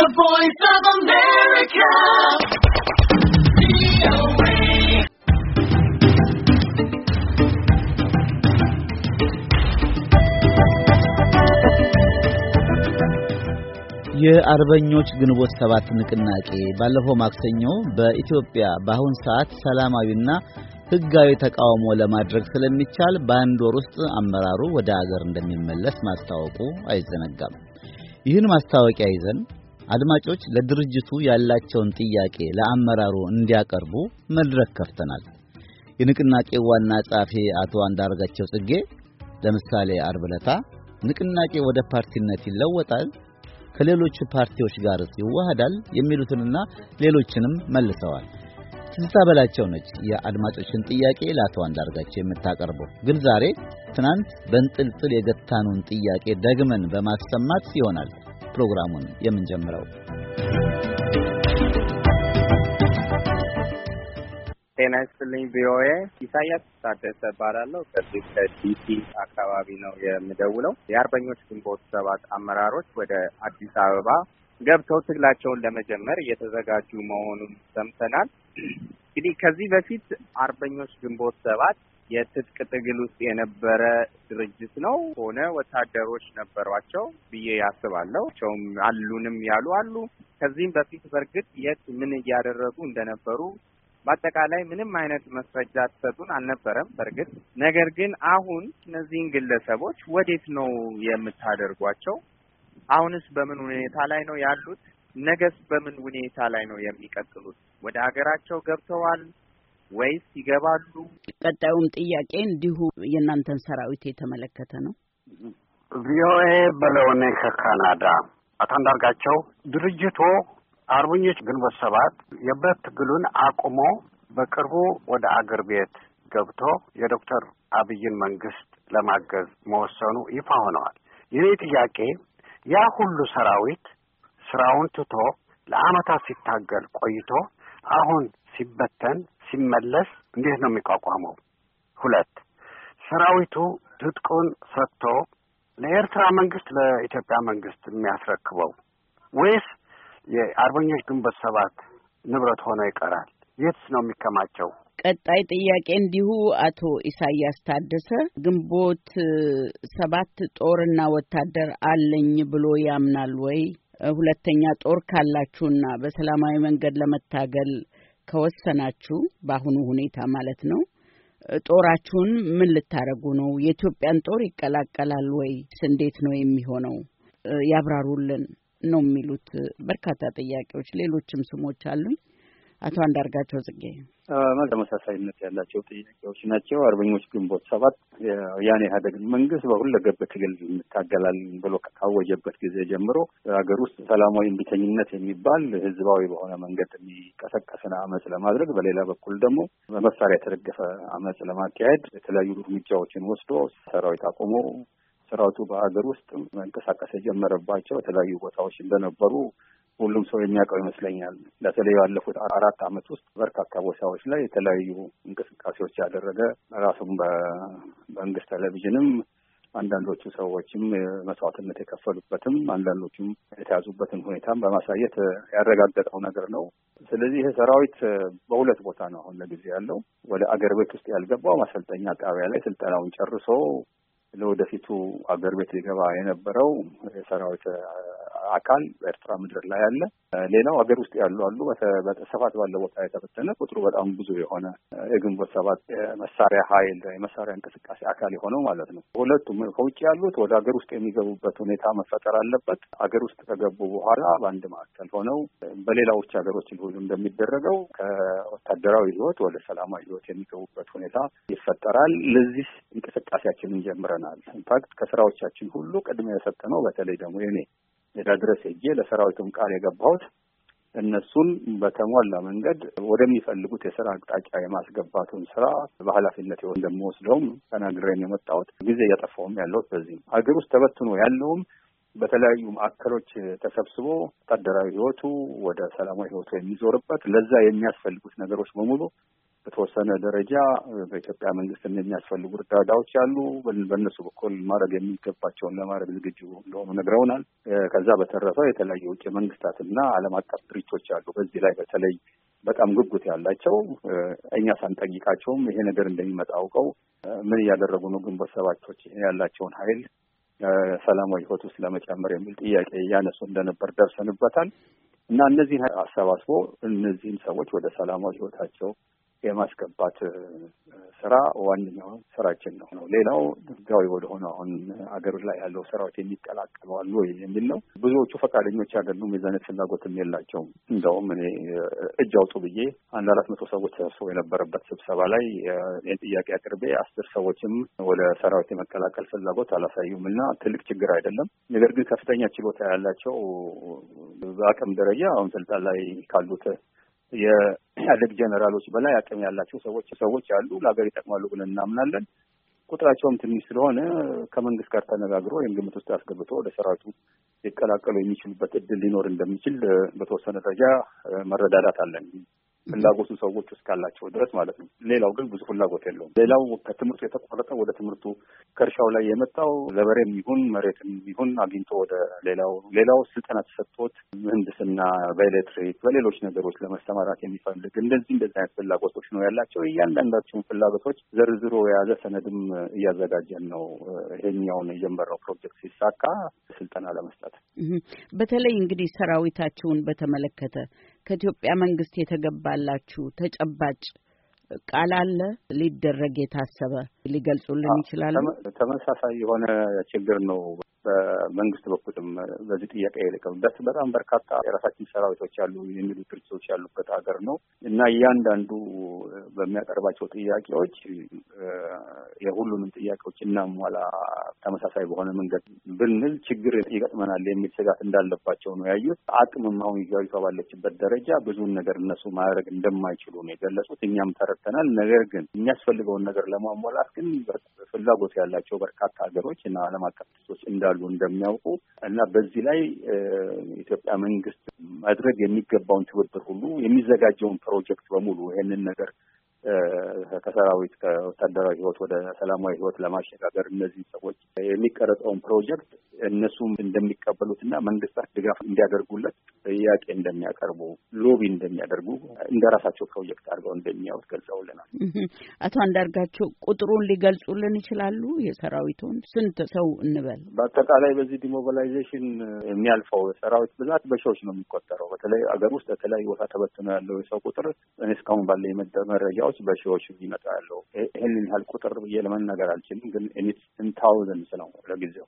voice of America. የአርበኞች ግንቦት ሰባት ንቅናቄ ባለፈው ማክሰኞ በኢትዮጵያ በአሁን ሰዓት ሰላማዊና ህጋዊ ተቃውሞ ለማድረግ ስለሚቻል በአንድ ወር ውስጥ አመራሩ ወደ አገር እንደሚመለስ ማስታወቁ አይዘነጋም። ይህን ማስታወቂያ ይዘን አድማጮች ለድርጅቱ ያላቸውን ጥያቄ ለአመራሩ እንዲያቀርቡ መድረክ ከፍተናል። የንቅናቄው ዋና ጸሐፊ አቶ አንዳርጋቸው ጽጌ ለምሳሌ ዓርብ ዕለት ንቅናቄ ወደ ፓርቲነት ይለወጣል፣ ከሌሎች ፓርቲዎች ጋር ይዋሃዳል የሚሉትንና ሌሎችንም መልሰዋል። ትዝታ በላቸው ነች የአድማጮችን ጥያቄ ለአቶ አንዳርጋቸው የምታቀርበው። ግን ዛሬ ትናንት በእንጥልጥል የገታኑን ጥያቄ ደግመን በማሰማት ይሆናል ፕሮግራሙን የምንጀምረው። ጤና ይስጥልኝ ቪኦኤ። ኢሳያስ ታደሰ እባላለሁ። ከዚህ ከዲሲ አካባቢ ነው የምደውለው። የአርበኞች ግንቦት ሰባት አመራሮች ወደ አዲስ አበባ ገብተው ትግላቸውን ለመጀመር እየተዘጋጁ መሆኑን ሰምተናል። እንግዲህ ከዚህ በፊት አርበኞች ግንቦት ሰባት የትጥቅ ትግል ውስጥ የነበረ ድርጅት ነው ሆነ ወታደሮች ነበሯቸው ብዬ ያስባለሁ። አሉንም ያሉ አሉ። ከዚህም በፊት በርግጥ የት ምን እያደረጉ እንደነበሩ በአጠቃላይ ምንም አይነት መስረጃ ተሰጡን አልነበረም። በርግጥ ነገር ግን አሁን እነዚህን ግለሰቦች ወዴት ነው የምታደርጓቸው? አሁንስ በምን ሁኔታ ላይ ነው ያሉት? ነገስ በምን ሁኔታ ላይ ነው የሚቀጥሉት? ወደ ሀገራቸው ገብተዋል ወይስ ይገባሉ? ቀጣዩም ጥያቄ እንዲሁ የእናንተን ሰራዊት የተመለከተ ነው። ቪኦኤ በለውኔ ከካናዳ አቶ አንዳርጋቸው ድርጅቱ አርበኞች ግንቦት ሰባት የብረት ትግሉን አቁሞ በቅርቡ ወደ አገር ቤት ገብቶ የዶክተር አብይን መንግስት ለማገዝ መወሰኑ ይፋ ሆነዋል። ይህ ጥያቄ ያ ሁሉ ሰራዊት ስራውን ትቶ ለአመታት ሲታገል ቆይቶ አሁን ሲበተን ሲመለስ እንዴት ነው የሚቋቋመው? ሁለት ሰራዊቱ ትጥቁን ሰጥቶ ለኤርትራ መንግስት ለኢትዮጵያ መንግስት የሚያስረክበው ወይስ የአርበኞች ግንቦት ሰባት ንብረት ሆኖ ይቀራል? የትስ ነው የሚከማቸው? ቀጣይ ጥያቄ እንዲሁ አቶ ኢሳያስ ታደሰ ግንቦት ሰባት ጦርና ወታደር አለኝ ብሎ ያምናል ወይ? ሁለተኛ ጦር ካላችሁና በሰላማዊ መንገድ ለመታገል ከወሰናችሁ በአሁኑ ሁኔታ ማለት ነው ጦራችሁን ምን ልታረጉ ነው? የኢትዮጵያን ጦር ይቀላቀላል ወይ? እንዴት ነው የሚሆነው? ያብራሩልን ነው የሚሉት በርካታ ጥያቄዎች። ሌሎችም ስሞች አሉኝ። አቶ አንዳርጋቸው ጽጌ ተመሳሳይነት ያላቸው ጥያቄዎች ናቸው። አርበኞች ግንቦት ሰባት ያኔ ኢህአዴግን መንግስት በሁለገብ ትግል እንታገላለን ብሎ ካወጀበት ጊዜ ጀምሮ ሀገር ውስጥ ሰላማዊ እምቢተኝነት የሚባል ህዝባዊ በሆነ መንገድ የሚቀሰቀስን አመጽ ለማድረግ፣ በሌላ በኩል ደግሞ በመሳሪያ የተደገፈ አመጽ ለማካሄድ የተለያዩ እርምጃዎችን ወስዶ ሰራዊት አቆሞ ሰራዊቱ በሀገር ውስጥ መንቀሳቀስ የጀመረባቸው የተለያዩ ቦታዎች እንደነበሩ ሁሉም ሰው የሚያውቀው ይመስለኛል። በተለይ ባለፉት 4 አመት ውስጥ በርካታ ቦታዎች ላይ የተለያዩ እንቅስቃሴዎች ያደረገ ራሱም በመንግስት ቴሌቪዥንም አንዳንዶቹ ሰዎችም መስዋዕትነት የከፈሉበትም አንዳንዶቹም የተያዙበትን ሁኔታም በማሳየት ያረጋገጠው ነገር ነው። ስለዚህ ይሄ ሰራዊት በሁለት ቦታ ነው አሁን ለጊዜ ያለው። ወደ አገር ቤት ውስጥ ያልገባው ማሰልጠኛ ጣቢያ ላይ ስልጠናውን ጨርሶ ለወደፊቱ አገር ቤት ሊገባ የነበረው የሰራዊት አካል በኤርትራ ምድር ላይ ያለ፣ ሌላው አገር ውስጥ ያሉ አሉ። በተሰፋት ባለው ቦታ የተበተነ ቁጥሩ በጣም ብዙ የሆነ የግንቦት ሰባት መሳሪያ ኃይል የመሳሪያ እንቅስቃሴ አካል የሆነው ማለት ነው። ሁለቱም ከውጭ ያሉት ወደ አገር ውስጥ የሚገቡበት ሁኔታ መፈጠር አለበት። አገር ውስጥ ከገቡ በኋላ በአንድ ማዕከል ሆነው በሌላዎች ሀገሮች ሁሉ እንደሚደረገው ከወታደራዊ ህይወት ወደ ሰላማዊ ህይወት የሚገቡበት ሁኔታ ይፈጠራል። ለዚህ እንቅስቃሴያችንን ጀምረናል። ኢንፋክት ከስራዎቻችን ሁሉ ቅድሚያ የሰጠነው በተለይ ደግሞ የኔ ድረስ ሄጄ ለሰራዊቱም ቃል የገባሁት እነሱን በተሟላ መንገድ ወደሚፈልጉት የስራ አቅጣጫ የማስገባቱን ስራ በኃላፊነት እንደምወስደውም ተናግሬን የመጣሁት። ጊዜ እያጠፋሁም ያለሁት በዚህ ነው። ሀገር ውስጥ ተበትኖ ያለውም በተለያዩ ማዕከሎች ተሰብስቦ ወታደራዊ ህይወቱ ወደ ሰላማዊ ህይወቱ የሚዞርበት ለዛ የሚያስፈልጉት ነገሮች በሙሉ በተወሰነ ደረጃ በኢትዮጵያ መንግስት የሚያስፈልጉ እርዳታዎች አሉ። በእነሱ በኩል ማድረግ የሚገባቸውን ለማድረግ ዝግጁ እንደሆኑ ነግረውናል። ከዛ በተረፈ የተለያዩ ውጭ መንግስታትና ዓለም አቀፍ ድርጅቶች አሉ። በዚህ ላይ በተለይ በጣም ጉጉት ያላቸው እኛ ሳንጠይቃቸውም ይሄ ነገር እንደሚመጣ አውቀው ምን እያደረጉ ነው ግንቦት ሰባቶች ያላቸውን ኃይል ሰላማዊ ህይወት ውስጥ ለመጨመር የሚል ጥያቄ ያነሱ እንደነበር ደርሰንበታል እና እነዚህን አሰባስቦ እነዚህን ሰዎች ወደ ሰላማዊ ህይወታቸው የማስገባት ስራ ዋነኛው ስራችን ነው። ሌላው ህጋዊ ወደሆነ አሁን አገር ላይ ያለው ሰራዊት የሚቀላቀሉ አሉ የሚል ነው። ብዙዎቹ ፈቃደኞች አይደሉም። የዛኔ ፍላጎትም የላቸውም። እንደውም እኔ እጅ አውጡ ብዬ 400 ሰዎች ተሰብስበው የነበረበት ስብሰባ ላይ ጥያቄ አቅርቤ 10 ሰዎችም ወደ ሰራዊት የመቀላቀል ፍላጎት አላሳዩም እና ትልቅ ችግር አይደለም። ነገር ግን ከፍተኛ ችሎታ ያላቸው በአቅም ደረጃ አሁን ስልጣን ላይ ካሉት የኢህአዴግ ጀነራሎች በላይ አቅም ያላቸው ሰዎች አሉ። ለሀገር ይጠቅማሉ ብለን እናምናለን። ቁጥራቸውም ትንሽ ስለሆነ ከመንግስት ጋር ተነጋግሮ ይህን ግምት ውስጥ አስገብቶ ወደ ሰራዊቱ ሊቀላቀሉ የሚችሉበት እድል ሊኖር እንደሚችል በተወሰነ ደረጃ መረዳዳት አለን። ፍላጎቱ ሰዎች ውስጥ ካላቸው ድረስ ማለት ነው። ሌላው ግን ብዙ ፍላጎት የለውም። ሌላው ከትምህርቱ የተቋረጠ ወደ ትምህርቱ ከእርሻው ላይ የመጣው ገበሬም ይሁን መሬትም ይሁን አግኝቶ ወደ ሌላው ስልጠና ተሰጥቶት ምህንድስና፣ በኤሌክትሪክ፣ በሌሎች ነገሮች ለመሰማራት የሚፈልግ እንደዚህ አይነት ፍላጎቶች ነው ያላቸው። እያንዳንዳቸውን ፍላጎቶች ዘርዝሮ የያዘ ሰነድም እያዘጋጀን ነው። ይሄኛውን የጀመረው ፕሮጀክት ሲሳካ ስልጠና ለመስጠት በተለይ እንግዲህ ሰራዊታችሁን በተመለከተ ከኢትዮጵያ መንግስት የተገባላችሁ ተጨባጭ ቃል አለ ሊደረግ የታሰበ ሊገልጹልን ይችላሉ? ተመሳሳይ የሆነ ችግር ነው በመንግስት በኩልም በዚህ ጥያቄ የለቀበት በጣም በርካታ የራሳችን ሰራዊቶች ያሉ የሚሉ ድርጅቶች ያሉበት ሀገር ነው እና እያንዳንዱ በሚያቀርባቸው ጥያቄዎች የሁሉንም ጥያቄዎች እናሟላ ተመሳሳይ በሆነ መንገድ ብንል ችግር ይገጥመናል የሚል ስጋት እንዳለባቸው ነው ያዩት። አቅምም አሁን ይዟ ባለችበት ደረጃ ብዙውን ነገር እነሱ ማድረግ እንደማይችሉ ነው የገለጹት። እኛም ተረድተናል። ነገር ግን የሚያስፈልገውን ነገር ለማሟላት ግን ፍላጎት ያላቸው በርካታ ሀገሮች እና ዓለም አቀፍ ድርጅቶች እንዳሉ እንደሚያውቁ እና በዚህ ላይ ኢትዮጵያ መንግስት ማድረግ የሚገባውን ትብብር ሁሉ የሚዘጋጀውን ፕሮጀክት በሙሉ ይሄንን ነገር ከሰራዊት ከወታደራዊ ህይወት ወደ ሰላማዊ ህይወት ለማሸጋገር እነዚህ ሰዎች የሚቀረጸውን ፕሮጀክት እነሱም እንደሚቀበሉትና መንግስታት ድጋፍ እንዲያደርጉለት ጥያቄ እንደሚያቀርቡ ሎቢ እንደሚያደርጉ እንደራሳቸው ፕሮጀክት አድርገው እንደሚያዩት ገልጸውልናል። አቶ አንዳርጋቸው ቁጥሩን ሊገልጹልን ይችላሉ? የሰራዊቱን ስንት ሰው እንበል? በአጠቃላይ በዚህ ዲሞቢላይዜሽን የሚያልፈው ሰራዊት ብዛት በሺዎች ነው የሚቆጠረው። በተለይ አገር ውስጥ የተለያዩ ቦታ ተበትኖ ያለው የሰው ቁጥር እኔ እስካሁን ባለ መረጃዎች በሺዎች ይመጣ ያለው ይህንን ያህል ቁጥር ብዬ ለመናገር አልችልም፣ ግን ታውዘንድስ ነው ለጊዜው።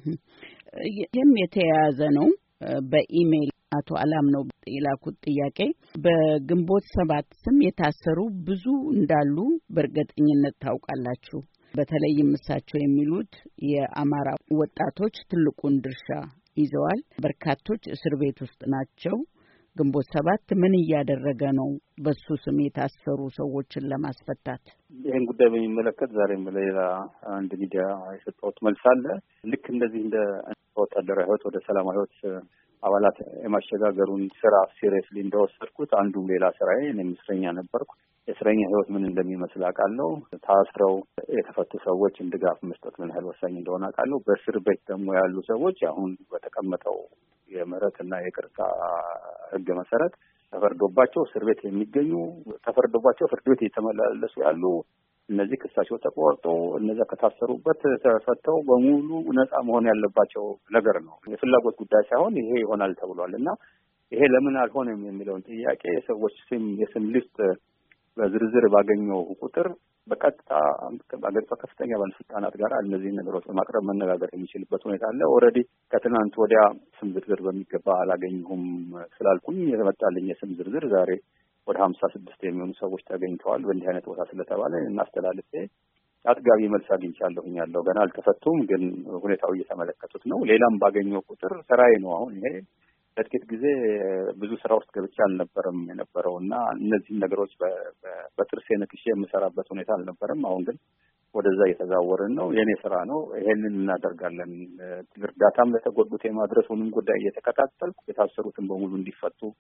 ይህም የተያያዘ ነው። በኢሜይል አቶ አላምነው የላኩት ጥያቄ በግንቦት ሰባት ስም የታሰሩ ብዙ እንዳሉ በእርግጠኝነት ታውቃላችሁ። በተለይም እሳቸው የሚሉት የአማራ ወጣቶች ትልቁን ድርሻ ይዘዋል። በርካቶች እስር ቤት ውስጥ ናቸው። ግንቦት ሰባት ምን እያደረገ ነው በሱ ስም የታሰሩ ሰዎችን ለማስፈታት? ይህን ጉዳይ በሚመለከት ዛሬም በሌላ አንድ ሚዲያ የሰጠሁት መልስ አለ። ልክ እንደዚህ እንደ ወታደራዊ ህይወት ወደ ሰላማዊ ህይወት አባላት የማሸጋገሩን ስራ ሲሪየስሊ እንደወሰድኩት አንዱም ሌላ ስራዬ እኔም እስረኛ ነበርኩ። የእስረኛ ህይወት ምን እንደሚመስል አውቃለሁ። ታስረው የተፈቱ ሰዎችን ድጋፍ መስጠት ምን ያህል ወሳኝ እንደሆነ አውቃለሁ። በእስር ቤት ደግሞ ያሉ ሰዎች አሁን በተቀመጠው የምህረትና የይቅርታ ህግ መሰረት ተፈርዶባቸው እስር ቤት የሚገኙ ተፈርዶባቸው ፍርድ ቤት እየተመላለሱ ያሉ እነዚህ ክሳቸው ተቆርጦ እነዚያ ከታሰሩበት ተፈተው በሙሉ ነፃ መሆን ያለባቸው ነገር ነው። የፍላጎት ጉዳይ ሳይሆን ይሄ ይሆናል ተብሏል እና ይሄ ለምን አልሆነም የሚለውን ጥያቄ የሰዎች የስም ሊስት በዝርዝር ባገኘው ቁጥር በቀጥታ በአገሪቷ ከፍተኛ ባለስልጣናት ጋር እነዚህ ነገሮች በማቅረብ መነጋገር የሚችልበት ሁኔታ አለ። ኦልሬዲ ከትናንት ወዲያ ስም ዝርዝር በሚገባ አላገኘሁም ስላልኩኝ የተመጣልኝ የስም ዝርዝር ዛሬ ወደ 56 የሚሆኑ ሰዎች ተገኝተዋል በእንዲህ አይነት ቦታ ስለተባለ እናስተላልፌ አጥጋቢ መልስ አግኝቻለሁኝ። ያለው ገና አልተፈቱም፣ ግን ሁኔታው እየተመለከቱት ነው። ሌላም ባገኘው ቁጥር ስራዬ ነው። አሁን ይሄ ለጥቂት ጊዜ ብዙ ስራ ውስጥ ገብቼ አልነበረም የነበረው እና እነዚህን ነገሮች በጥርሴ ነክሼ የምሰራበት ሁኔታ አልነበረም። አሁን ግን ወደዛ እየተዛወርን ነው። የኔ ስራ ነው። ይሄንን እናደርጋለን። እርዳታም ለተጎዱት የማድረሱንም ጉዳይ እየተከታተልኩ የታሰሩትን በሙሉ እንዲፈቱ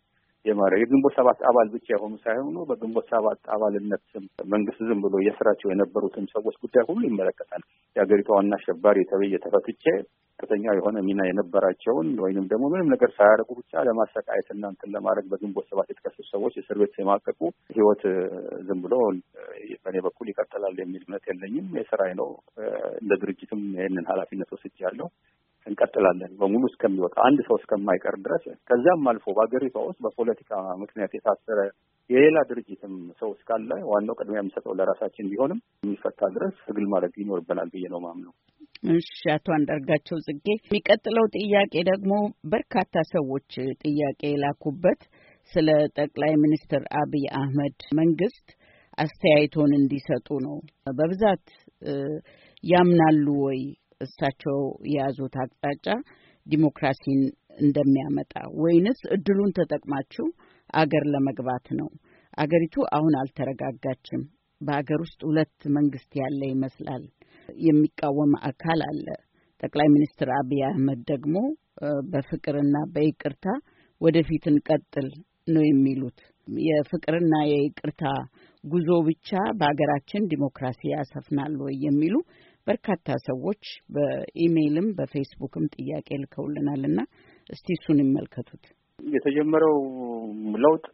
የግንቦት ሰባት አባል ብቻ የሆኑ ሳይሆኑ በግንቦት ሰባት አባልነት ስም መንግስት ዝም ብሎ የስራቸው የነበሩትን ሰዎች ጉዳይ ሁሉ ይመለከታል። የሀገሪቷ ዋና አሸባሪ ተብዬ ተፈትቼ ከፍተኛ የሆነ ሚና የነበራቸውን ወይንም ደግሞ ምንም ነገር ሳያደርጉ ብቻ ለማሰቃየት እና እንትን ለማድረግ በግንቦት ሰባት የተከሰሱ ሰዎች እስር ቤት የማቀቁ ህይወት ዝም ብሎ በእኔ በኩል ይቀጥላል የሚል እምነት የለኝም። የስራዬ ነው። እንደ ድርጅትም ይህንን ኃላፊነት ወስጃለሁ። እንቀጥላለን በሙሉ እስከሚወጣ አንድ ሰው እስከማይቀር ድረስ። ከዛም አልፎ በሀገሪቷ ውስጥ በፖለቲካ ምክንያት የታሰረ የሌላ ድርጅትም ሰው እስካለ ዋናው ቅድሚያ የምሰጠው ለራሳችን ቢሆንም የሚፈታ ድረስ ትግል ማድረግ ይኖርብናል ብዬ ነው ማምነው። እሺ፣ አቶ አንዳርጋቸው ጽጌ፣ የሚቀጥለው ጥያቄ ደግሞ በርካታ ሰዎች ጥያቄ የላኩበት ስለ ጠቅላይ ሚኒስትር አብይ አህመድ መንግስት አስተያየቶን እንዲሰጡ ነው። በብዛት ያምናሉ ወይ እሳቸው የያዙት አቅጣጫ ዲሞክራሲን እንደሚያመጣ ወይንስ እድሉን ተጠቅማችሁ አገር ለመግባት ነው? አገሪቱ አሁን አልተረጋጋችም። በአገር ውስጥ ሁለት መንግስት ያለ ይመስላል። የሚቃወም አካል አለ። ጠቅላይ ሚኒስትር አብይ አህመድ ደግሞ በፍቅርና በይቅርታ ወደፊት እንቀጥል ነው የሚሉት። የፍቅርና የይቅርታ ጉዞ ብቻ በአገራችን ዲሞክራሲ ያሰፍናል ወይ የሚሉ በርካታ ሰዎች በኢሜይልም በፌስቡክም ጥያቄ ልከውልናልና እስቲ እሱን ይመልከቱት። የተጀመረው ለውጥ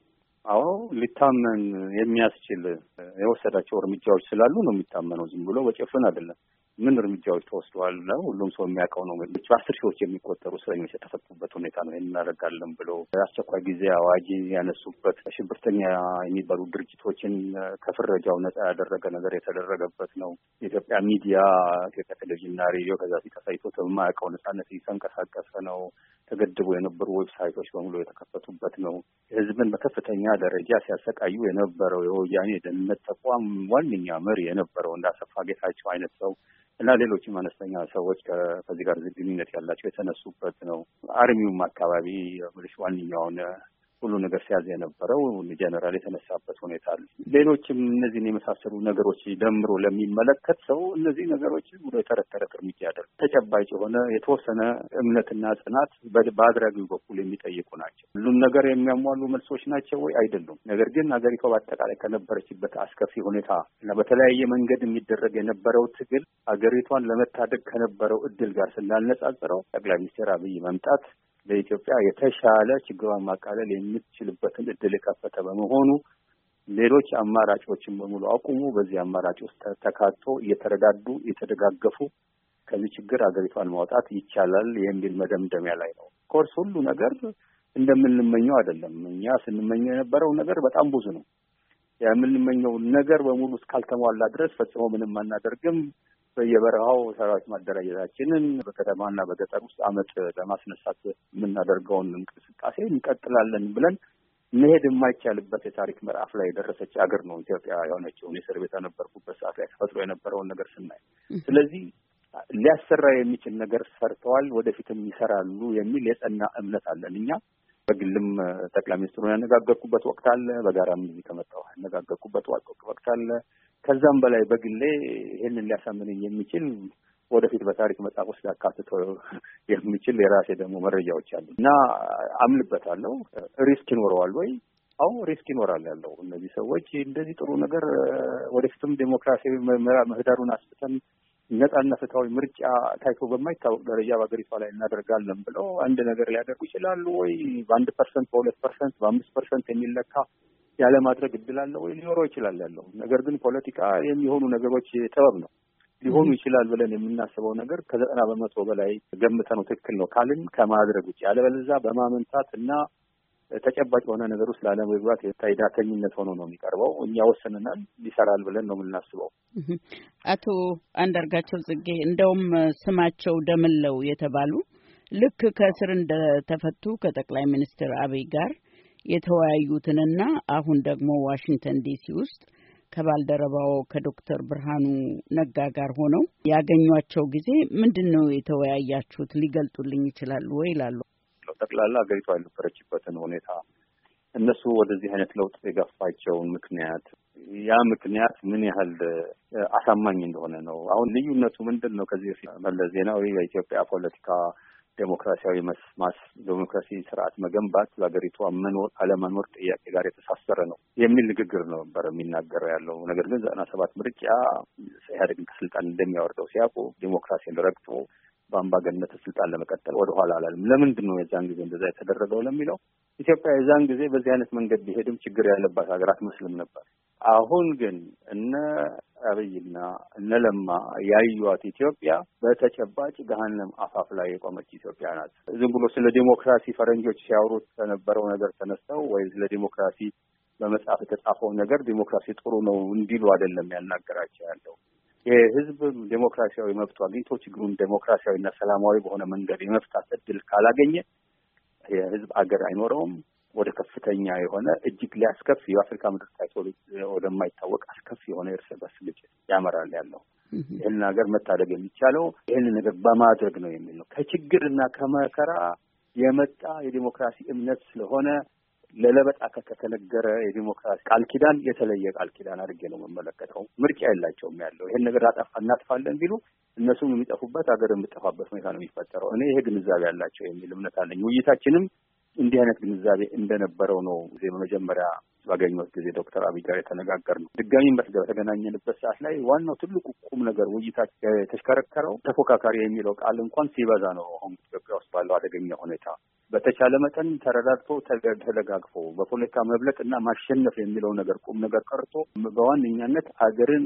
ሊታመን የሚያስችል የወሰዳቸው እርምጃዎች ስላሉ ነው የሚታመነው። ዝም ብሎ በጭፍን አይደለም። ምን እርምጃዎች ተወስደዋል ነው ሁሉም ሰው የሚያውቀው ነው። በ10 ሺዎች የሚቆጠሩ እስረኞች የተፈቱበት ሁኔታ ነው። ይሄን እናደርጋለን ብለው አስቸኳይ ጊዜ አዋጅ ያነሱበት፣ ሽብርተኛ የሚባሉ ድርጅቶችን ከፍረጃው ነጻ ያደረገ ነገር የተደረገበት ነው። የኢትዮጵያ ሚዲያ፣ ኢትዮጵያ ቴሌቪዥንና ሬዲዮ ከዛ ፊት ተሳይቶ የማያውቀው ነጻነት እየተንቀሳቀሰ ነው። ተገድበው የነበሩ ዌብሳይቶች በሙሉ የተከፈቱበት ነው። ህዝብን በከፍተኛ ደረጃ ሲያሰቃዩ የነበረው የወያኔ የደህንነት ተቋም ዋነኛ መሪ የነበረው እንዳሰፋ ጌታቸው አይነት ሰው እና ሌሎችም አነስተኛ ሰዎች ከዚህ ጋር ግንኙነት ያላቸው የተነሱበት ነው። አርሚውም አካባቢ ዋነኛውን ሁሉ ነገር ሲያዝ የነበረው ጀነራል የተነሳበት ሁኔታ አለ። ሌሎችም እነዚህን የመሳሰሉ ነገሮች ደምሮ ለሚመለከት ሰው እነዚህ ነገሮች ብሎ የተረተረት እርምጃ ያደርግ ተጨባጭ የሆነ የተወሰነ እምነትና ጽናት በአድራጊው በኩል የሚጠይቁ ናቸው። ሁሉም ነገር የሚያሟሉ መልሶች ናቸው ወይ? አይደሉም። ነገር ግን ሀገሪቷ በአጠቃላይ ከነበረችበት አስከፊ ሁኔታ እና በተለያየ መንገድ የሚደረግ የነበረው ትግል ሀገሪቷን ለመታደግ ከነበረው እድል ጋር ስናነጻጽረው ጠቅላይ ሚኒስትር አብይ መምጣት ለኢትዮጵያ የተሻለ ችግሯን ማቃለል የምትችልበትን እድል የከፈተ በመሆኑ ሌሎች አማራጮችን በሙሉ አቁሙ፣ በዚህ አማራጭ ውስጥ ተካቶ እየተረዳዱ እየተደጋገፉ ከዚህ ችግር ሀገሪቷን ማውጣት ይቻላል የሚል መደምደሚያ ላይ ነው። ኮርስ ሁሉ ነገር እንደምንመኘው አይደለም። እኛ ስንመኘው የነበረው ነገር በጣም ብዙ ነው። የምንመኘው ነገር በሙሉ እስካልተሟላ ድረስ ፈጽሞ ምንም አናደርግም። በየበረሃው ሰራዊት ማደራጀታችንን በከተማና በገጠር ውስጥ አመት ለማስነሳት የምናደርገውን እንቅስቃሴ እንቀጥላለን ብለን መሄድ የማይቻልበት የታሪክ ምዕራፍ ላይ የደረሰች አገር ነው ኢትዮጵያ የሆነችው። እስር ቤት የነበርኩበት ሰዓት ላይ ተፈጥሮ የነበረውን ነገር ስናይ፣ ስለዚህ ሊያሰራ የሚችል ነገር ሰርተዋል፣ ወደፊትም ይሰራሉ የሚል የጸና እምነት አለን። እኛ በግልም ጠቅላይ ሚኒስትሩን ያነጋገርኩበት ወቅት አለ። በጋራም እዚህ ከመጣሁ ያነጋገርኩበት ወቅት አለ። ከዛም በላይ በግሌ ይህንን ሊያሳምነኝ የሚችል ወደፊት በታሪክ መጽሐፍ ውስጥ ሊያካትተው የሚችል የራሴ ደግሞ መረጃዎች አሉ እና አምንበታለሁ። ሪስክ ይኖረዋል ወይ? አዎ ሪስክ ይኖራል ያለው። እነዚህ ሰዎች እንደዚህ ጥሩ ነገር ወደፊትም ዴሞክራሲያዊ ምህዳሩን አስፍተን ነጻና ፍትሃዊ ምርጫ ታይቶ በማይታወቅ ደረጃ በሀገሪቷ ላይ እናደርጋለን ብለው አንድ ነገር ሊያደርጉ ይችላሉ ወይ? በ1%፣ በ2%፣ በ5% የሚለካ ያለማድረግ እድል አለ ወይ? ሊኖረው ይችላል ያለው። ነገር ግን ፖለቲካ የሚሆኑ ነገሮች ጥበብ ነው። ሊሆኑ ይችላል ብለን የምናስበው ነገር ከ90% በላይ ገምተነው ትክክል ነው ካልን ከማድረግ ውጭ ያለበለዚያ በማመንታት እና ተጨባጭ የሆነ ነገር ውስጥ ላለመግባት የታይዳተኝነት ሆኖ ነው የሚቀርበው። እኛ ወሰንናል፣ ይሰራል ብለን ነው የምናስበው። አቶ አንዳርጋቸው ጽጌ እንደውም ስማቸው ደምለው የተባሉ ልክ ከእስር እንደተፈቱ ከጠቅላይ ሚኒስትር አብይ ጋር የተወያዩትንና አሁን ደግሞ ዋሽንግተን ዲሲ ውስጥ ከባልደረባው ከዶክተር ብርሃኑ ነጋ ጋር ሆነው ያገኟቸው ጊዜ ምንድን ነው የተወያያችሁት? ሊገልጡልኝ ይችላሉ ወይ ይላሉ። ጠቅላላ ሀገሪቷ ያልነበረችበትን ሁኔታ እነሱ ወደዚህ አይነት ለውጥ የገፋቸውን ምክንያት ያ ምክንያት ምን ያህል አሳማኝ እንደሆነ ነው። አሁን ልዩነቱ ምንድን ነው? ከዚህ በፊት መለስ ዜናዊ በኢትዮጵያ ፖለቲካ ዴሞክራሲያዊ ዴሞክራሲ ስርዓት መገንባት ለሀገሪቷ መኖር አለመኖር ጥያቄ ጋር የተሳሰረ ነው የሚል ንግግር ነበር የሚናገረው ያለው። ነገር ግን 97 ምርጫ ኢህአዴግን ከስልጣን እንደሚያወርደው ሲያውቁ ዴሞክራሲን ረግጦ በአምባገነንነት ስልጣን ለመቀጠል ወደኋላ አላለም። ለምንድን ነው የዛን ጊዜ እንደዛ የተደረገው ለሚለው ኢትዮጵያ የዛን ጊዜ በዚህ አይነት መንገድ ቢሄድም ችግር ያለባት ሀገር አትመስልም ነበር። አሁን ግን እነ አብይና እነ ለማ ያዩዋት ኢትዮጵያ በተጨባጭ ገሃነም አፋፍ ላይ የቆመች ኢትዮጵያ ናት። ዝም ብሎ ስለ ዲሞክራሲ ፈረንጆች ሲያወሩት ከነበረው ነገር ተነስተው ወይ ስለ ዲሞክራሲ በመጽሐፍ የተጻፈው ነገር ዲሞክራሲ ጥሩ ነው እንዲሉ አይደለም ያናገራቸው ያለው። የህዝብ ዲሞክራሲያዊ መብቱ አግኝቶ ችግሩን ዲሞክራሲያዊና ሰላማዊ በሆነ መንገድ የመፍታት እድል ካላገኘ የህዝብ አገር አይኖረውም። ወደ ከፍተኛ የሆነ እጅግ ሊያስከፍ የአፍሪካ ምድር ታይቶ ወደማይታወቅ አስከፊ የሆነ እርስ በርስ ግጭት ያመራል ያለው። ይህን ነገር መታደግ የሚቻለው ይህን ነገር በማድረግ ነው የሚል ነው። ከችግርና ከመከራ የመጣ የዲሞክራሲ እምነት ስለሆነ ለለበጣ ከተነገረ የዲሞክራሲ ቃል ኪዳን የተለየ ቃል ኪዳን አድርጌ ነው የምመለከተው። ምርጫ የላቸውም ያለው። ይሄን ነገር እናጥፋለን ቢሉ እነሱም የሚጠፉበት ሀገር የምጠፋበት ሁኔታ ነው የሚፈጠረው። እኔ ይሄ ግንዛቤ ያላቸው የሚል እምነት አለኝ። ውይይታችንም እንዲህ አይነት ግንዛቤ እንደነበረው ነው በመጀመሪያ ባገኘሁት ጊዜ ዶክተር አብይ ጋር የተነጋገርነው። ድጋሚ በተገናኘንበት ሰዓት ላይ ዋናው ትልቁ ቁም ነገር ውይይታችን የተሽከረከረው ተፎካካሪ የሚለው ቃል እንኳን ሲበዛ ነው። አሁን ኢትዮጵያ ውስጥ ባለው አደገኛ ሁኔታ በተቻለ መጠን ተረዳድቶ ተደጋግፎ በፖለቲካ መብለጥ እና ማሸነፍ የሚለው ነገር ቁም ነገር ቀርቶ በዋነኛነት ሀገርን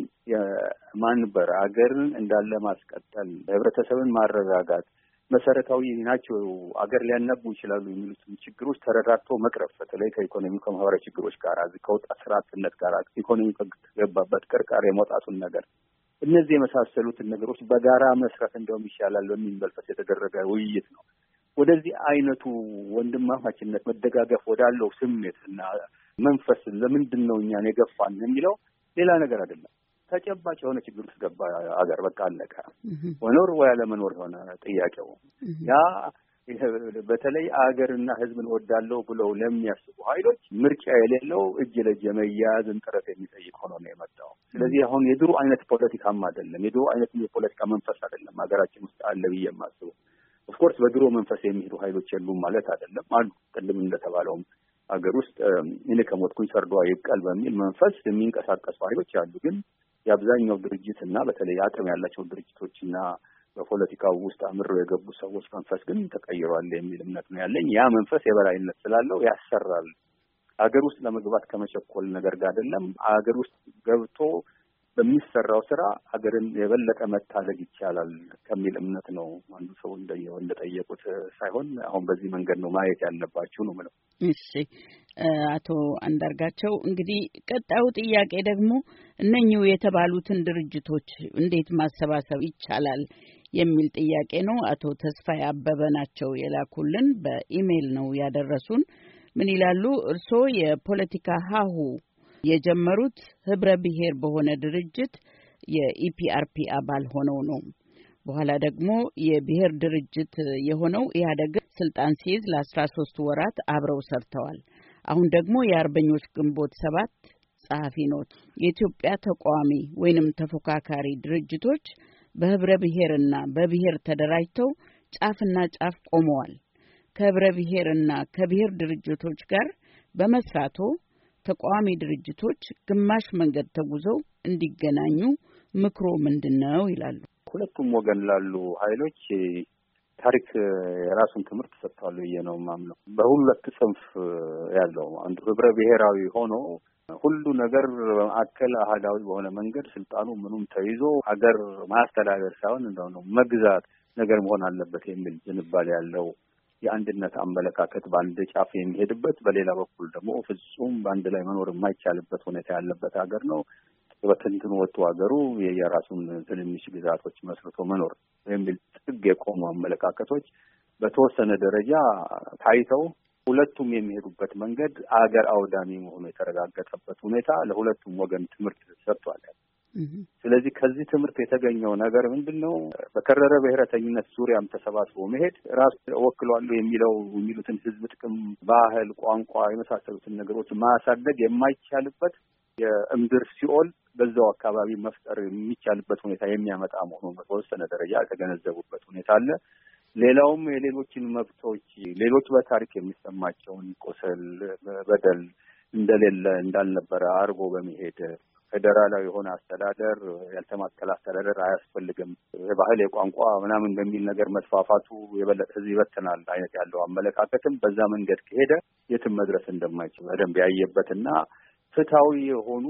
ማንበር፣ ሀገርን እንዳለ ማስቀጠል፣ ህብረተሰብን ማረጋጋት መሰረታዊ ናቸው። አገር ሊያናጉ ይችላሉ የሚሉትን ችግሮች ተረዳድቶ መቅረፍ፣ በተለይ ከኢኮኖሚ ከማህበራዊ ችግሮች ጋር ከወጣት ስራ አጥነት ጋር ኢኮኖሚ ከገባበት ቅርቃር የመውጣቱን ነገር እነዚህ የመሳሰሉትን ነገሮች በጋራ መስራት እንደውም ይሻላል በሚል መንፈስ የተደረገ ውይይት ነው። ወደዚህ አይነቱ ወንድማማችነት መደጋገፍ ወዳለው ስሜት እና መንፈስ ለምንድን ነው እኛን የገፋን የሚለው ሌላ ነገር አይደለም። ተጨባጭ የሆነ ችግር ውስጥ ገባ አገር። በቃ አለቀ። ወኖር ወይ አለመኖር ሆነ ጥያቄው። ያ በተለይ አገርና ሕዝብን ወዳለው ብለው ለሚያስቡ ኃይሎች ምርጫ የሌለው እጅ ለእጅ የመያያዝን ጥረት የሚጠይቅ ሆኖ ነው የመጣው። ስለዚህ አሁን የድሮ አይነት ፖለቲካም አይደለም፣ የድሮ አይነት የፖለቲካ መንፈስ አይደለም ሀገራችን ውስጥ አለ ብዬ የማስበው። ኦፍኮርስ በድሮ መንፈስ የሚሄዱ ኃይሎች የሉም ማለት አይደለም፣ አሉ። ቅድም እንደተባለውም ሀገር ውስጥ እኔ ከሞትኩኝ ሰርዶ ይብቀል በሚል መንፈስ የሚንቀሳቀሱ ኃይሎች አሉ። ግን የአብዛኛው ድርጅት እና በተለይ አቅም ያላቸው ድርጅቶችና በፖለቲካው ውስጥ አምረው የገቡ ሰዎች መንፈስ ግን ተቀይሯል የሚል እምነት ነው ያለኝ። ያ መንፈስ የበላይነት ስላለው ያሰራል። ሀገር ውስጥ ለመግባት ከመቸኮል ነገር ጋር አይደለም። ሀገር ውስጥ ገብቶ በሚሰራው ስራ ሀገርን የበለጠ መታደግ ይቻላል ከሚል እምነት ነው። አንዱ ሰው እንደጠየቁት ሳይሆን አሁን በዚህ መንገድ ነው ማየት ያለባችሁ ነው የምለው። እሺ አቶ አንዳርጋቸው፣ እንግዲህ ቀጣዩ ጥያቄ ደግሞ እነኚሁ የተባሉትን ድርጅቶች እንዴት ማሰባሰብ ይቻላል የሚል ጥያቄ ነው። አቶ ተስፋዬ አበበ ናቸው የላኩልን፣ በኢሜይል ነው ያደረሱን። ምን ይላሉ? እርስዎ የፖለቲካ ሀሁ የጀመሩት ህብረ ብሔር በሆነ ድርጅት የኢፒአርፒ አባል ሆነው ነው። በኋላ ደግሞ የብሔር ድርጅት የሆነው ኢህአዴግ ስልጣን ሲይዝ ለ13 ወራት አብረው ሰርተዋል። አሁን ደግሞ የአርበኞች ግንቦት 7 ጸሐፊ ኖት። የኢትዮጵያ ተቃዋሚ ወይንም ተፎካካሪ ድርጅቶች በህብረ ብሔርና በብሔር ተደራጅተው ጫፍና ጫፍ ቆመዋል። ከህብረ ብሔርና ከብሔር ድርጅቶች ጋር በመስራቶ ተቃዋሚ ድርጅቶች ግማሽ መንገድ ተጉዘው እንዲገናኙ ምክሮ ምንድነው ይላሉ። ሁለቱም ወገን ላሉ ኃይሎች ታሪክ የራሱን ትምህርት ሰጥቷል ብዬ ነው የማምነው። በሁለት ጽንፍ ያለው አንዱ ህብረ ብሔራዊ ሆኖ ሁሉ ነገር በማዕከል አህዳዊ በሆነ መንገድ ስልጣኑ ምኑም ተይዞ ሀገር ማስተዳደር ሳይሆን እንደው መግዛት ነገር መሆን አለበት የሚል ዝንባሌ ያለው የአንድነት አመለካከት በአንድ ጫፍ የሚሄድበት፣ በሌላ በኩል ደግሞ ፍጹም በአንድ ላይ መኖር የማይቻልበት ሁኔታ ያለበት ሀገር ነው። በትንትኑ ወጥቶ ሀገሩ የራሱን ትንንሽ ግዛቶች መስርቶ መኖር የሚል ጥግ የቆሙ አመለካከቶች በተወሰነ ደረጃ ታይተው ሁለቱም የሚሄዱበት መንገድ አገር አውዳሚ መሆኑ የተረጋገጠበት ሁኔታ ለሁለቱም ወገን ትምህርት ሰጥቷል። ስለዚህ ከዚህ ትምህርት የተገኘው ነገር ምንድነው? በከረረ ብሔረተኝነት ዙሪያም ተሰባስቦ መሄድ ራሱ ወክሏሉ የሚሉትን ህዝብ ጥቅም፣ ባህል፣ ቋንቋ የመሳሰሉትን ነገሮች ማሳደግ የማይቻልበት የእምድር ሲኦል በዛው አካባቢ መፍጠር የሚቻልበት ሁኔታ የሚያመጣ መሆኑን በተወሰነ ደረጃ የተገነዘቡበት ሁኔታ አለ። ሌላውም የሌሎችን መብቶች ሌሎች በታሪክ የሚሰማቸውን ቁስል በደል እንደሌለ እንዳልነበረ አርጎ በመሄድ ፌዴራላዊ የሆነ አስተዳደር ያልተማከለ አስተዳደር አያስፈልግም የባህል የቋንቋ ምናምን በሚል ነገር መስፋፋቱ የበለጠ ህዝብ ይበትናል አይነት ያለው አመለካከትም በዛ መንገድ ከሄደ የትም መድረስ እንደማይችል በደንብ ያየበትና ፍትሃዊ የሆኑ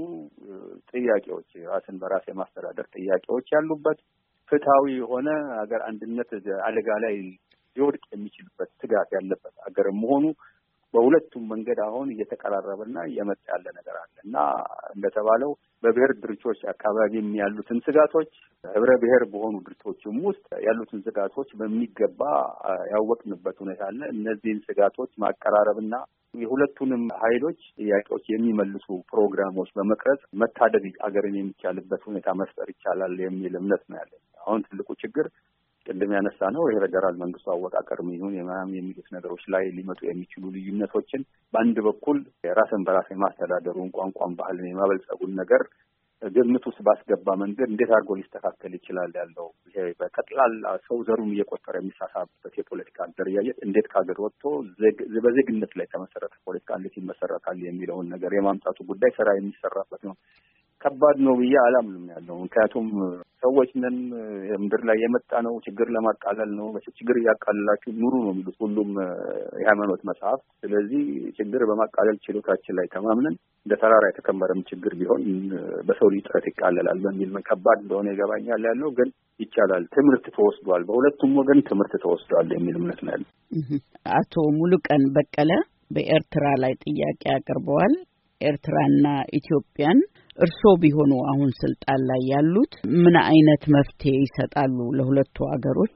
ጥያቄዎች ራስን በራስ የማስተዳደር ጥያቄዎች ያሉበት ፍትሃዊ የሆነ ሀገር አንድነት አደጋ ላይ ሊወድቅ የሚችልበት ስጋት ያለበት ሀገር መሆኑ በሁለቱም መንገድ አሁን እየተቀራረበና እየመጣ ያለ ነገር አለ እና እንደተባለው በብሔር ድርጅቶች አካባቢ ያሉትን ስጋቶች ህብረ ብሔር በሆኑ ድርጅቶችም ውስጥ ያሉትን ስጋቶች በሚገባ ያወቅንበት ሁኔታ አለ። እነዚህን ስጋቶች ማቀራረብና የሁለቱንም ኃይሎች ጥያቄዎች የሚመልሱ ፕሮግራሞች በመቅረጽ መታደግ አገርን የሚቻልበት ሁኔታ መፍጠር ይቻላል የሚል እምነት ነው ያለኝ። አሁን ትልቁ ችግር ቅድም ያነሳ ነው የፌደራል መንግስቱ አወቃቀር ይሁን የማያም የሚሉት ነገሮች ላይ ሊመጡ የሚችሉ ልዩነቶችን በአንድ በኩል ራስን በራስ የማስተዳደሩን ቋንቋን ባህልን የማበልጸጉን ነገር ግምት ውስጥ ባስገባ መንገድ እንዴት አድርጎ ሊስተካከል ይችላል ያለው ይሄ በጠቅላላ ሰው ዘሩን እየቆጠረ የሚሳሳበት የፖለቲካ አደረጃጀት እንዴት ከሀገር ወጥቶ በዜግነት ላይ ተመሰረተ ፖለቲካ እንዴት ይመሰረታል የሚለውን ነገር የማምጣቱ ጉዳይ ስራ የሚሰራበት ነው። ከባድ ነው ብዬ አላምንም ያለው ምክንያቱም ሰዎች ነን ምድር ላይ የመጣ ነው ችግር ለማቃለል ነው ችግር እያቃለላችሁ ኑሩ ነው የሚሉት ሁሉም የሃይማኖት መጽሐፍ። ስለዚህ ችግር በማቃለል ችሎታችን ላይ ተማምነን እንደ ተራራ የተከመረም ችግር ቢሆን በሰው ልጅ ጥረት ይቃለላል በሚል ከባድ እንደሆነ ይገባኛል ያለው ግን ይቻላል። ትምህርት ተወስዷል፣ በሁለቱም ወገን ትምህርት ተወስዷል የሚል እምነት ነው ያለው። አቶ ሙሉቀን በቀለ በኤርትራ ላይ ጥያቄ አቅርበዋል። ኤርትራና ኢትዮጵያን እርስዎ ቢሆኑ አሁን ስልጣን ላይ ያሉት ምን አይነት መፍትሄ ይሰጣሉ ለሁለቱ አገሮች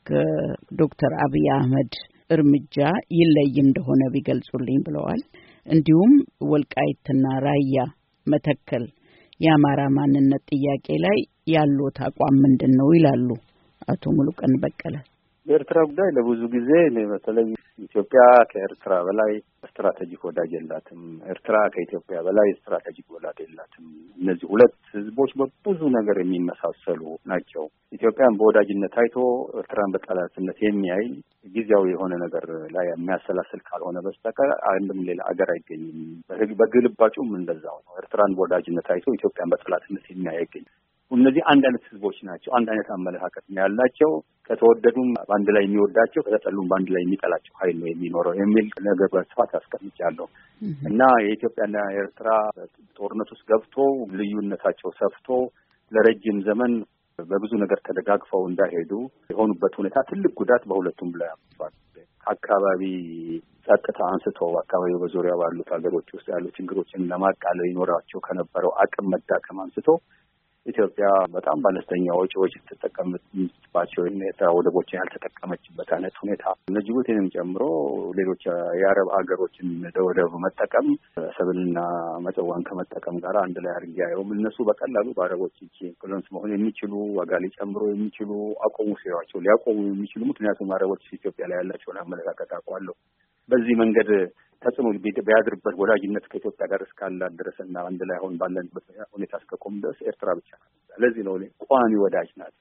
ከዶክተር አብይ አህመድ እርምጃ ይለይ እንደሆነ ቢገልጹልኝ ብለዋል። እንዲሁም ወልቃይትና ራያ መተከል የአማራ ማንነት ጥያቄ ላይ ያሉት አቋም ምንድነው ይላሉ አቶ ሙሉቀን በቀለ። በኤርትራ ጉዳይ ለብዙ ጊዜ በተለይ ኢትዮጵያ ከኤርትራ በላይ ስትራቴጂክ ወዳጅ የላትም፣ ኤርትራ ከኢትዮጵያ በላይ ስትራቴጂክ ወዳጅ የላትም። እነዚህ ሁለት ህዝቦች በብዙ ነገር የሚመሳሰሉ ናቸው። ኢትዮጵያን በወዳጅነት አይቶ ኤርትራን በጠላትነት የሚያይ ጊዜያዊ የሆነ ነገር ላይ የሚያሰላስል ካልሆነ በስተቀር አንድም ሌላ አገር አይገኝም። በግልባጩም እንደዛው ነው። ኤርትራን በወዳጅነት አይቶ ኢትዮጵያን በጠላትነት የሚያይ አይገኝም። እነዚህ አንድ አይነት ህዝቦች ናቸው። አንድ አይነት አመለካከት ነው ያላቸው። ከተወደዱም በአንድ ላይ የሚወዳቸው ከተጠሉም በአንድ ላይ የሚጠላቸው ኃይል ነው የሚኖረው የሚል ነገር በስፋት አስቀምጫለሁ እና የኢትዮጵያና የኤርትራ ጦርነት ውስጥ ገብቶ ልዩነታቸው ሰፍቶ ለረጅም ዘመን በብዙ ነገር ተደጋግፈው እንዳይሄዱ የሆኑበት ሁኔታ ትልቅ ጉዳት በሁለቱም ላይ አምጥቷል። አካባቢ ጸጥታ አንስቶ አካባቢው በዙሪያ ባሉት ሀገሮች ውስጥ ያሉ ችግሮችን ለማቃለል ይኖራቸው ከነበረው አቅም መዳከም አንስቶ ኢትዮጵያ በጣም በአነስተኛ ወጪዎች ተጠቀመችባቸው የኤርትራ ወደቦችን ያልተጠቀመችበት አይነት ሁኔታ ጅቡቲንም ጨምሮ ሌሎች የአረብ ሀገሮችን ወደብ መጠቀም ሰብልና መጽዋን ከመጠቀም ጋር አንድ ላይ አድርጌ ያየውም እነሱ በቀላሉ በአረቦች እጅ ኢንፍሉዌንስ መሆን የሚችሉ ዋጋ ሊጨምሩ የሚችሉ አቆሙ ሲሏቸው ሊያቆሙ የሚችሉ ምክንያቱም አረቦች ኢትዮጵያ ላይ ያላቸውን አመለካከት አውቃለሁ። በዚህ መንገድ ተጽዕኖ ቢያድርበት ወዳጅነት ከኢትዮጵያ ጋር እስካላት ድረስና አንድ ላይ አሁን ባለንበት ሁኔታ እስከቆም ድረስ ኤርትራ ብቻ ናት። ስለዚህ ነው ቋሚ ወዳጅ ናት፣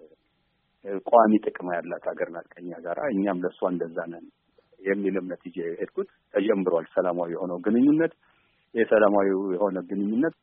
ቋሚ ጥቅም ያላት ሀገር ናት ከኛ ጋር። እኛም ለእሷ እንደዛ ነን የሚል እምነት ይዤ ሄድኩት። ተጀምሯል ሰላማዊ የሆነው ግንኙነት። የሰላማዊ የሆነ ግንኙነት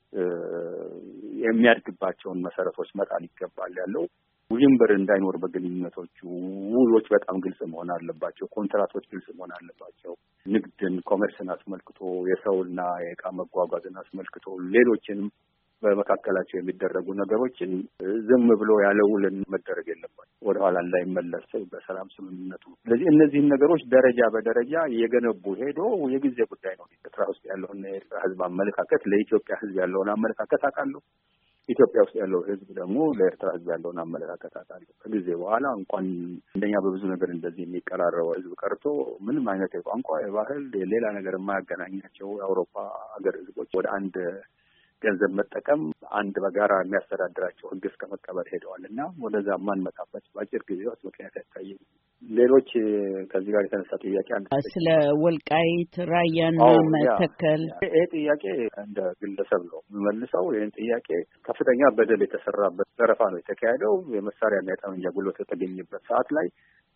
የሚያድግባቸውን መሰረቶች መጣል ይገባል ያለው ውዥንብር እንዳይኖር በግንኙነቶቹ ውሎች በጣም ግልጽ መሆን አለባቸው። ኮንትራቶች ግልጽ መሆን አለባቸው። ንግድን፣ ኮሜርስን አስመልክቶ የሰውና የዕቃ መጓጓዝን አስመልክቶ ሌሎችንም በመካከላቸው የሚደረጉ ነገሮችን ዝም ብሎ ያለ ውልን መደረግ የለባቸው ወደኋላ እንዳይመለስ በሰላም ስምምነቱ። ስለዚህ እነዚህን ነገሮች ደረጃ በደረጃ የገነቡ ሄዶ የጊዜ ጉዳይ ነው። ኤርትራ ውስጥ ያለውን የኤርትራ ህዝብ አመለካከት ለኢትዮጵያ ህዝብ ያለውን አመለካከት አውቃለሁ። ኢትዮጵያ ውስጥ ያለው ህዝብ ደግሞ ለኤርትራ ህዝብ ያለውን አመለካከት አውቃለሁ። ከጊዜ በኋላ እንኳን እንደኛ በብዙ ነገር እንደዚህ የሚቀራረበው ህዝብ ቀርቶ ምንም አይነት የቋንቋ የባህል የሌላ ነገር የማያገናኛቸው የአውሮፓ ሀገር ህዝቦች ወደ አንድ ገንዘብ መጠቀም አንድ በጋራ የሚያስተዳድራቸው ህግ እስከ መቀበል ሄደዋል እና ወደዛ ማንመጣበት በአጭር ጊዜ ውስጥ ምክንያት አይታይም። ሌሎች ከዚህ ጋር የተነሳ ጥያቄ ስለ ወልቃይት ራያና መተከል ይሄ ጥያቄ እንደ ግለሰብ ነው የምመልሰው። ይህን ጥያቄ ከፍተኛ በደል የተሰራበት ዘረፋ ነው የተካሄደው። የመሳሪያና የጠመንጃ ጉልበት የተገኘበት ሰዓት ላይ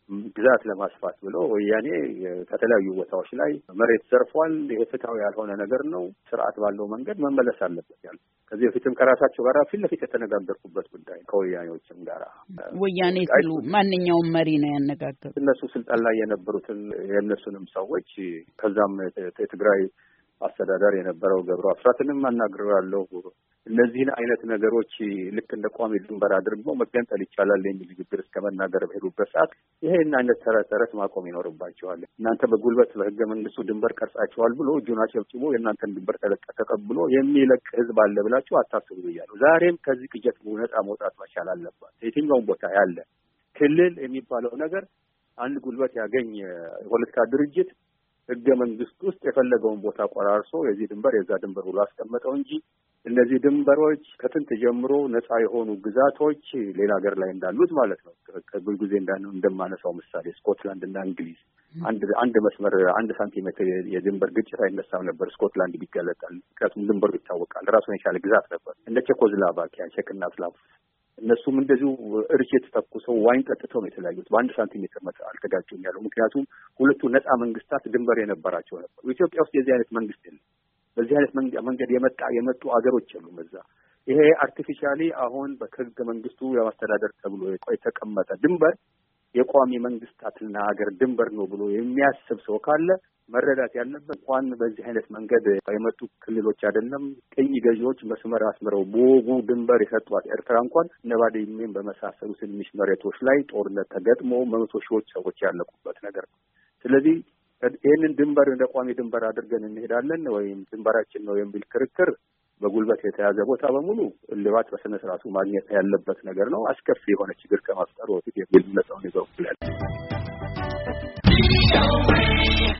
ግዛት ለማስፋት ብሎ ወያኔ ከተለያዩ ቦታዎች ላይ መሬት ዘርፏል። ይሄ ፍትሃዊ ያልሆነ ነገር ነው። ስርዓት ባለው መንገድ መመለስ አለበት ያለ ከዚህ በፊትም ከራሳቸው ጋር ፊት ለፊት የተነጋገርኩበት ጉዳይ ከወያኔዎችም ጋር ወያኔ ሲሉ ማንኛውም መሪ ነው ያነጋገሩት። እነሱ ስልጣን ላይ የነበሩትን የእነሱንም ሰዎች ከዛም የትግራይ አስተዳደር የነበረው ገብሩ አስራትንም አናግሬዋለሁ። እነዚህን አይነት ነገሮች ልክ እንደ ቋሚ ድንበር አድርጎ መገንጠል ይቻላል የሚል ንግግር እስከ መናገር በሄዱበት ሰዓት ይሄን አይነት ተረት ማቆም ይኖርባቸዋል። እናንተ በጉልበት በህገ መንግስቱ ድንበር ቀርጻቸዋል ብሎ እጁን አጨብጭቦ የእናንተን ድንበር ተቀብሎ የሚለቅ ህዝብ አለ ብላችሁ አታስቡ ብያለሁ። ዛሬም ከዚህ ቅጀት ነጻ መውጣት መቻል አለባት። የትኛውም ቦታ ያለ ክልል የሚባለው ነገር አንድ ጉልበት ያገኝ የፖለቲካ ድርጅት ህገ መንግስት ውስጥ የፈለገውን ቦታ ቆራርሶ የዚህ ድንበር የዛ ድንበር ብሎ አስቀመጠው እንጂ እነዚህ ድንበሮች ከጥንት ጀምሮ ነጻ የሆኑ ግዛቶች ሌላ ሀገር ላይ እንዳሉት ማለት ነው። ከብዙ ጊዜ እንደማነሳው ምሳሌ ስኮትላንድ እና እንግሊዝ አንድ መስመር 1 ሳንቲሜትር የድንበር ግጭት አይነሳም ነበር ስኮትላንድ ቢገለጣል። ምክንያቱም ድንበሩ ይታወቃል። ራሱን የቻለ ግዛት ነበር። እንደ ቼኮስሎቫኪያ ቼክና ስላቭ እነሱም እንደዚሁ እርሽት ተኩሰው ዋይን ጠጥተው ነው የተለያዩት። በ1 ሳንቲሜትር አልተጋጩም ያለው ምክንያቱም ሁለቱ ነጻ መንግስታት ድንበር የነበራቸው ነበሩ። ኢትዮጵያ ውስጥ የዚህ አይነት መንግስት የለም። በዚህ አይነት መንገድ የመጡ አገሮች የሉም። እዛ ይሄ አርቲፊሻሊ አሁን በህገ መንግስቱ የማስተዳደር ተብሎ የተቀመጠ ድንበር የቋሚ መንግስታትና ሀገር ድንበር ነው ብሎ የሚያስብ ሰው ካለ መረዳት ያለበት እንኳን በዚህ አይነት መንገድ የመጡ ክልሎች አይደለም ቅኝ ገዢዎች መስመር አስመረው በወጉ ድንበር የሰጧት ኤርትራ እንኳን ነባዴሜን በመሳሰሉ ትንሽ መሬቶች ላይ ጦርነት ተገጥሞ መቶ ሺዎች ሰዎች ያለቁበት ነገር ነው። ስለዚህ ይህንን ድንበር እንደ ቋሚ ድንበር አድርገን እንሄዳለን ወይም ድንበራችን ነው የሚል ክርክር በጉልበት የተያዘ ቦታ በሙሉ እልባት በስነ ስርዓቱ ማግኘት ያለበት ነገር ነው። አስከፊ የሆነ ችግር ከማፍጠሩ በፊት የሚል ነጻውን ይዘው